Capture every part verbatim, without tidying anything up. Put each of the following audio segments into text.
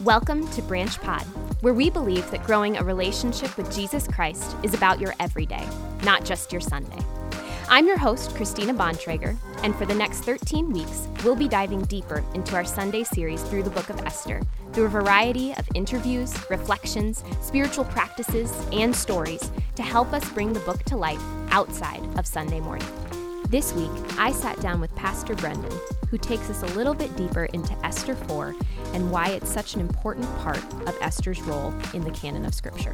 Welcome to Branch Pod, where we believe that growing a relationship with Jesus Christ is about your everyday, not just your Sunday. I'm your host, Christina Bontrager, and for the next thirteen weeks, we'll be diving deeper into our Sunday series through the book of Esther, through a variety of interviews, reflections, spiritual practices, and stories to help us bring the book to life outside of Sunday morning. This week, I sat down with Pastor Brendan, who takes us a little bit deeper into Esther four and why it's such an important part of Esther's role in the canon of Scripture.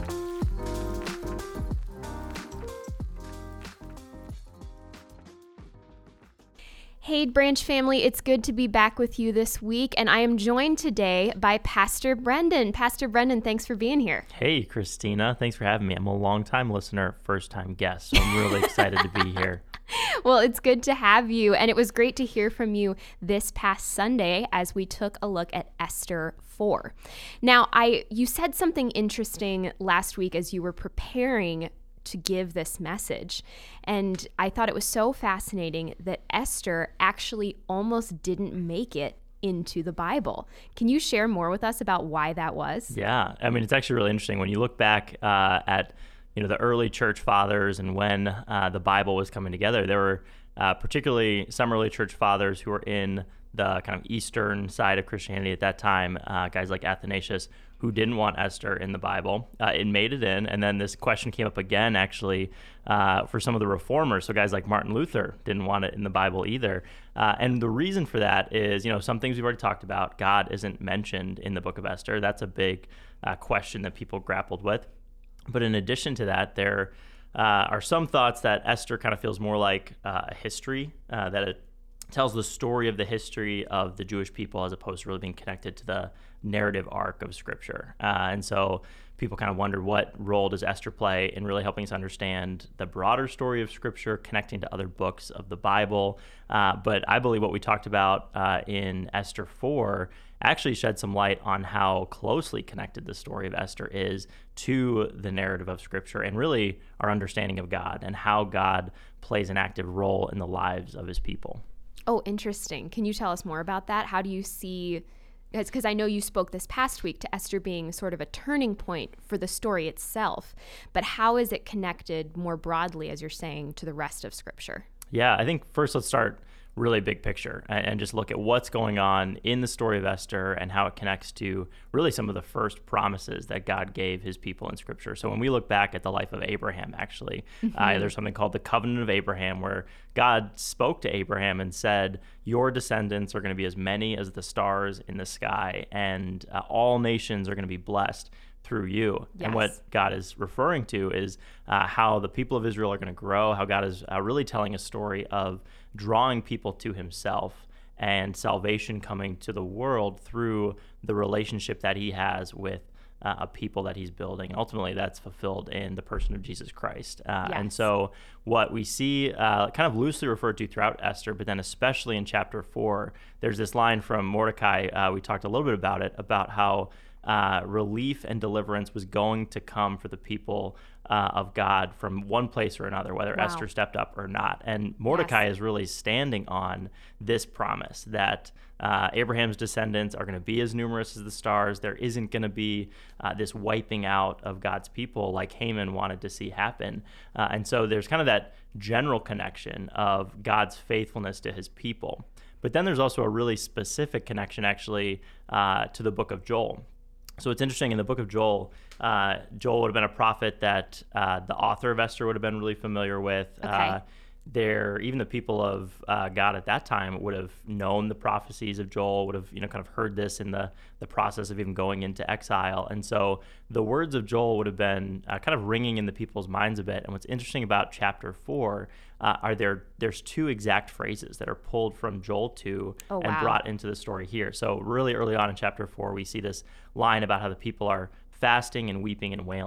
Hey, Branch family, it's good to be back with you this week, and I am joined today by Pastor Brendan. Pastor Brendan, thanks for being here. Hey, Christina, thanks for having me. I'm a long-time listener, first-time guest, so I'm really excited to be here. Well, it's good to have you, and it was great to hear from you this past Sunday as we took a look at Esther four. Now, I you said something interesting last week as you were preparing to give this message, and I thought it was so fascinating that Esther actually almost didn't make it into the Bible. Can you share more with us about why that was? Yeah, I mean, it's actually really interesting when you look back uh, at you know, the early church fathers and when uh, the Bible was coming together. There were uh, particularly some early church fathers who were in the kind of eastern side of Christianity at that time, uh, guys like Athanasius, who didn't want Esther in the Bible. Uh, it made it in, and then this question came up again, actually, uh, for some of the reformers. So guys like Martin Luther didn't want it in the Bible either. Uh, and the reason for that is, you know, some things we've already talked about. God isn't mentioned in the book of Esther. That's a big uh, question that people grappled with. But in addition to that, there uh, are some thoughts that Esther kind of feels more like uh, a history, uh, that it tells the story of the history of the Jewish people as opposed to really being connected to the narrative arc of Scripture. Uh, and so people kind of wonder, what role does Esther play in really helping us understand the broader story of Scripture, connecting to other books of the Bible. Uh, but I believe what we talked about uh, in Esther four actually shed some light on how closely connected the story of Esther is to the narrative of Scripture and really our understanding of God and how God plays an active role in the lives of his people. Oh, interesting. Can you tell us more about that? How do you see, because I know you spoke this past week to Esther being sort of a turning point for the story itself, but how is it connected more broadly, as you're saying, to the rest of Scripture? Yeah, I think first let's start really big picture and, and just look at what's going on in the story of Esther and how it connects to really some of the first promises that God gave his people in Scripture. So when we look back at the life of Abraham, actually, mm-hmm. uh, there's something called the Covenant of Abraham, where God spoke to Abraham and said, your descendants are going to be as many as the stars in the sky, and uh, all nations are going to be blessed through you. Yes. And what God is referring to is uh, how the people of Israel are going to grow, how God is uh, really telling a story of drawing people to himself and salvation coming to the world through the relationship that he has with uh, a people that he's building. And ultimately, that's fulfilled in the person of Jesus Christ. Uh, yes. And so what we see uh, kind of loosely referred to throughout Esther, but then especially in chapter four, there's this line from Mordecai. Uh, we talked a little bit about it, about how Uh, relief and deliverance was going to come for the people uh, of God from one place or another, whether wow. Esther stepped up or not. And Mordecai yes. is really standing on this promise that uh, Abraham's descendants are going to be as numerous as the stars. There isn't going to be uh, this wiping out of God's people like Haman wanted to see happen. Uh, and so there's kind of that general connection of God's faithfulness to his people. But then there's also a really specific connection, actually, uh, to the book of Joel. So it's interesting, in the book of Joel, uh, Joel would have been a prophet that uh, the author of Esther would have been really familiar with. Okay. Uh, there, even the people of uh, God at that time would have known the prophecies of Joel, would have, you know, kind of heard this in the, the process of even going into exile. And so the words of Joel would have been uh, kind of ringing in the people's minds a bit. And what's interesting about chapter four uh, are there, there's two exact phrases that are pulled from Joel two oh, and wow. brought into the story here. So really early on in chapter four, we see this line about how the people are fasting and weeping and wailing.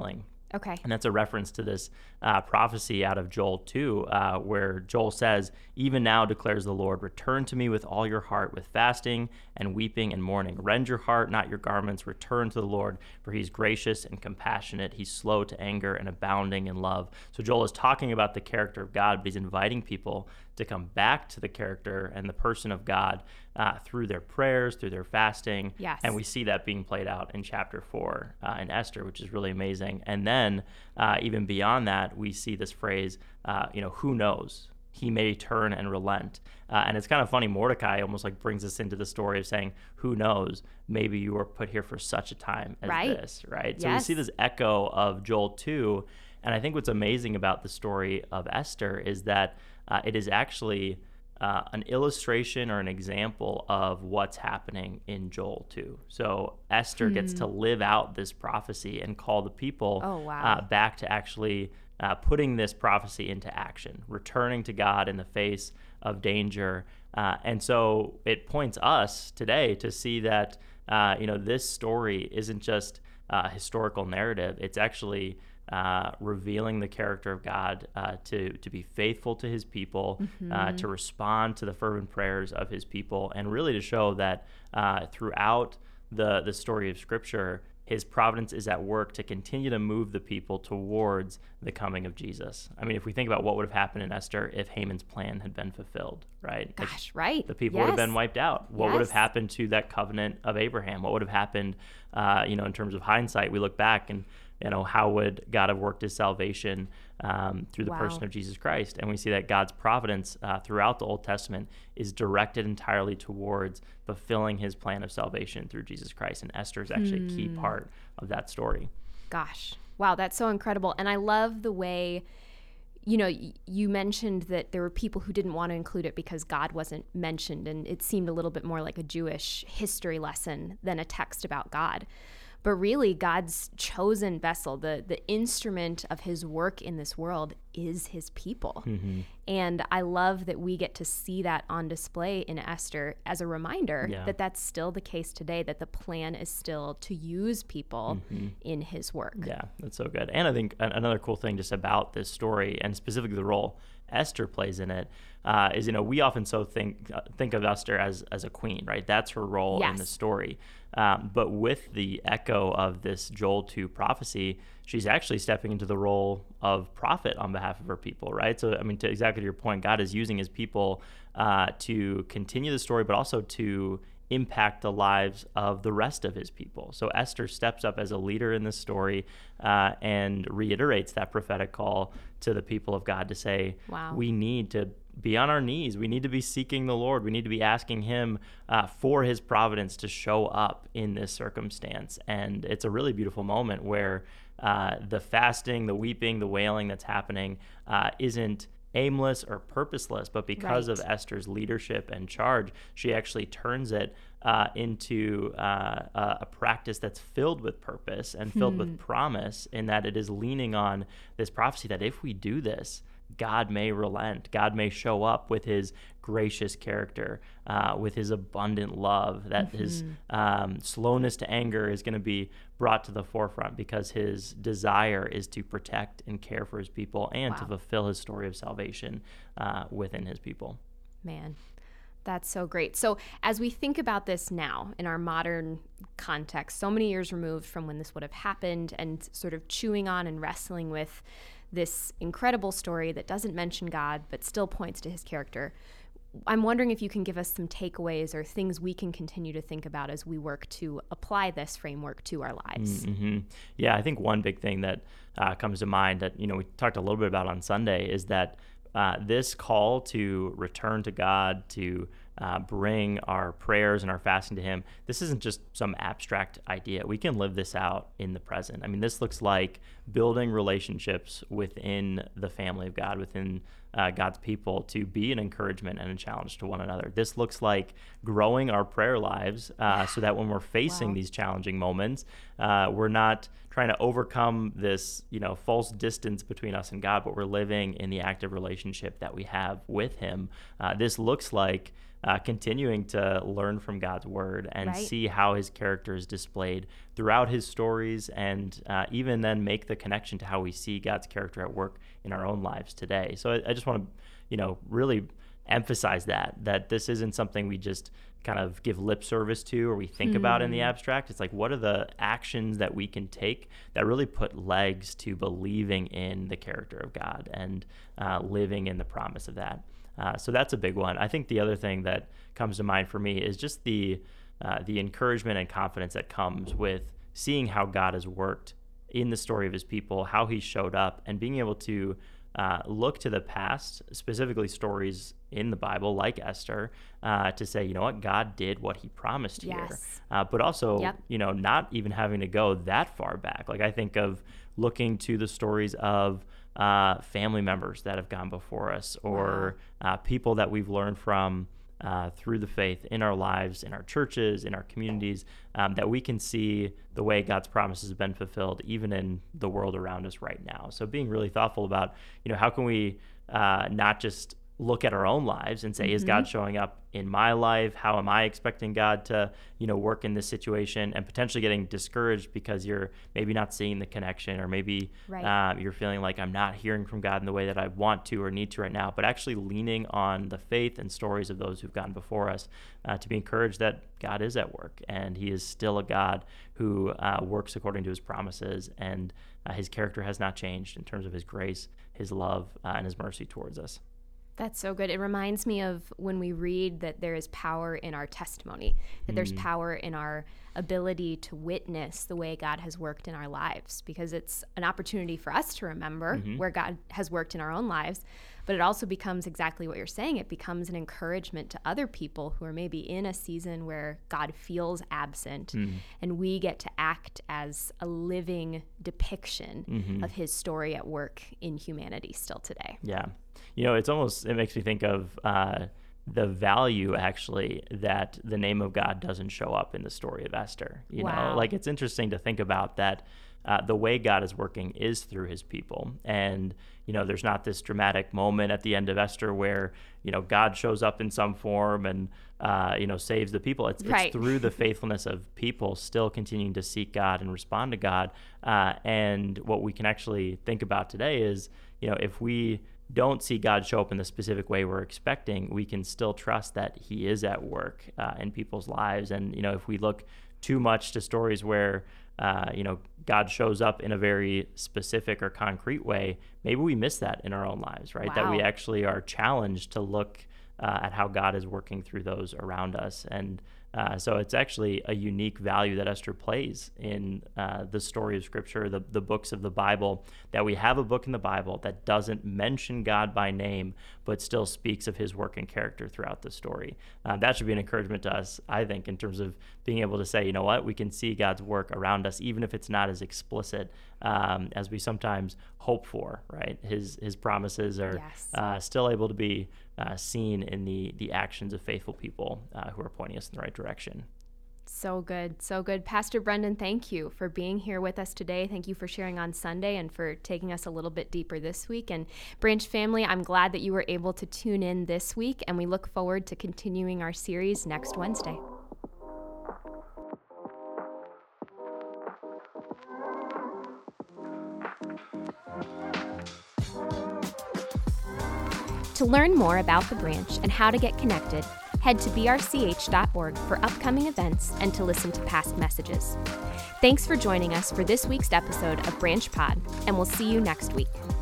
Okay. And that's a reference to this uh, prophecy out of Joel two, uh, where Joel says, "Even now declares the Lord, return to me with all your heart, with fasting and weeping and mourning. Rend your heart, not your garments. Return to the Lord, for he's gracious and compassionate. He's slow to anger and abounding in love." So Joel is talking about the character of God, but he's inviting people to come back to the character and the person of God uh, through their prayers, through their fasting. Yes. And we see that being played out in chapter four uh, in Esther, which is really amazing. And then uh, even beyond that, we see this phrase, uh, you know, who knows? He may turn and relent. Uh, and it's kind of funny, Mordecai almost like brings us into the story of saying, who knows, maybe you were put here for such a time as right. this, right? Yes. So we see this echo of Joel two. And I think what's amazing about the story of Esther is that uh, it is actually uh, an illustration or an example of what's happening in Joel two. So Esther hmm. gets to live out this prophecy and call the people oh, wow. uh, back to actually uh, putting this prophecy into action, returning to God in the face of danger. Uh, and so it points us today to see that uh, you know this story isn't just a historical narrative. It's actually Uh, revealing the character of God, uh, to to be faithful to his people, mm-hmm. uh, to respond to the fervent prayers of his people, and really to show that uh, throughout the the story of Scripture, his providence is at work to continue to move the people towards the coming of Jesus. I mean, if we think about what would have happened in Esther if Haman's plan had been fulfilled, right? Gosh, like, right. The people yes. would have been wiped out. What yes. would have happened to that covenant of Abraham? What would have happened, uh, you know, in terms of hindsight? We look back and you know, how would God have worked his salvation um, through the wow. person of Jesus Christ? And we see that God's providence uh, throughout the Old Testament is directed entirely towards fulfilling his plan of salvation through Jesus Christ. And Esther is actually hmm. a key part of that story. Gosh. Wow, that's so incredible. And I love the way, you know, y- you mentioned that there were people who didn't want to include it because God wasn't mentioned. And it seemed a little bit more like a Jewish history lesson than a text about God. But really, God's chosen vessel, the the instrument of his work in this world, is his people. Mm-hmm. And I love that we get to see that on display in Esther as a reminder yeah. that that's still the case today, that the plan is still to use people mm-hmm. in his work. Yeah, that's so good. And I think another cool thing just about this story, and specifically the role Esther plays in it, uh, is, you know, we often so think uh, think of Esther as as a queen, right? That's her role yes. in the story. Um, but with the echo of this Joel two prophecy, she's actually stepping into the role of prophet on behalf of her people, right? So, I mean, to exactly to your point, God is using his people uh, to continue the story, but also to impact the lives of the rest of his people. So Esther steps up as a leader in this story uh, and reiterates that prophetic call to the people of God to say, wow. we need to be on our knees. We need to be seeking the Lord. We need to be asking him uh, for his providence to show up in this circumstance. And it's a really beautiful moment where uh, the fasting, the weeping, the wailing that's happening uh, isn't aimless or purposeless, but because right. of Esther's leadership and charge, she actually turns it uh, into uh, a practice that's filled with purpose and filled hmm. with promise, in that it is leaning on this prophecy that if we do this, God may relent. God may show up with his gracious character, uh, with his abundant love, that mm-hmm. his um, slowness to anger is going to be brought to the forefront because his desire is to protect and care for his people and wow. to fulfill his story of salvation uh, within his people. Man, that's so great. So as we think about this now in our modern context, so many years removed from when this would have happened, and sort of chewing on and wrestling with this incredible story that doesn't mention God but still points to his character, I'm wondering if you can give us some takeaways or things we can continue to think about as we work to apply this framework to our lives. Mm-hmm. Yeah, I think one big thing that uh, comes to mind that, you know, we talked a little bit about on Sunday is that uh, this call to return to God, to uh, bring our prayers and our fasting to him, this isn't just some abstract idea. We can live this out in the present. I mean, this looks like building relationships within the family of God, within uh, God's people, to be an encouragement and a challenge to one another. This looks like growing our prayer lives uh, so that when we're facing wow. these challenging moments, uh, we're not trying to overcome this, you know, false distance between us and God, but we're living in the active relationship that we have with him. Uh, this looks like Uh, continuing to learn from God's word and right. see how his character is displayed throughout his stories, and uh, even then make the connection to how we see God's character at work in our own lives today. So I, I just want to, you know, really emphasize that, that this isn't something we just kind of give lip service to or we think mm. about in the abstract. It's like, what are the actions that we can take that really put legs to believing in the character of God and uh, living in the promise of that? Uh, so that's a big one. I think the other thing that comes to mind for me is just the uh, the encouragement and confidence that comes with seeing how God has worked in the story of his people, how he showed up, and being able to uh, look to the past, specifically stories in the Bible like Esther, uh, to say, you know what, God did what he promised yes. here. Uh, but also, yep. you know, not even having to go that far back. Like I think of looking to the stories of uh, family members that have gone before us, or wow. uh, people that we've learned from Uh, through the faith in our lives, in our churches, in our communities, um, that we can see the way God's promises have been fulfilled even in the world around us right now. So being really thoughtful about, you know, how can we uh, not just look at our own lives and say, mm-hmm. is God showing up in my life? How am I expecting God to, you know, work in this situation? And potentially getting discouraged because you're maybe not seeing the connection, or maybe right. uh, you're feeling like I'm not hearing from God in the way that I want to or need to right now, but actually leaning on the faith and stories of those who've gone before us uh, to be encouraged that God is at work, and he is still a God who uh, works according to his promises, and uh, his character has not changed in terms of his grace, his love, uh, and his mercy towards us. That's so good. It reminds me of when we read that there is power in our testimony, that mm. there's power in our ability to witness the way God has worked in our lives, because it's an opportunity for us to remember mm-hmm. where God has worked in our own lives, but it also becomes exactly what you're saying. It becomes an encouragement to other people who are maybe in a season where God feels absent, mm. and we get to act as a living depiction mm-hmm. of his story at work in humanity still today. Yeah. You know, it's almost, it makes me think of uh, the value actually that the name of God doesn't show up in the story of Esther. You wow. know, like it's interesting to think about that uh, the way God is working is through his people. And, you know, there's not this dramatic moment at the end of Esther where, you know, God shows up in some form and, uh, you know, saves the people. It's, right. it's through the faithfulness of people still continuing to seek God and respond to God. Uh, and what we can actually think about today is, you know, if we don't see God show up in the specific way we're expecting, we can still trust that he is at work uh, in people's lives. And, you know, if we look too much to stories where, uh, you know, God shows up in a very specific or concrete way, maybe we miss that in our own lives, right? Wow. That we actually are challenged to look uh, at how God is working through those around us. And Uh, so it's actually a unique value that Esther plays in uh, the story of Scripture, the, the books of the Bible, that we have a book in the Bible that doesn't mention God by name, but still speaks of his work and character throughout the story. Uh, that should be an encouragement to us, I think, in terms of being able to say, you know what, we can see God's work around us, even if it's not as explicit um, as we sometimes hope for, right? His his promises are yes. uh, still able to be uh, seen in the the actions of faithful people uh, who are pointing us in the right direction. So good, so good. Pastor Brendan, thank you for being here with us today. Thank you for sharing on Sunday and for taking us a little bit deeper this week. And Branch family, I'm glad that you were able to tune in this week, and we look forward to continuing our series next Wednesday. To learn more about the Branch and how to get connected, head to b r c h dot org for upcoming events and to listen to past messages. Thanks for joining us for this week's episode of Branch Pod, and we'll see you next week.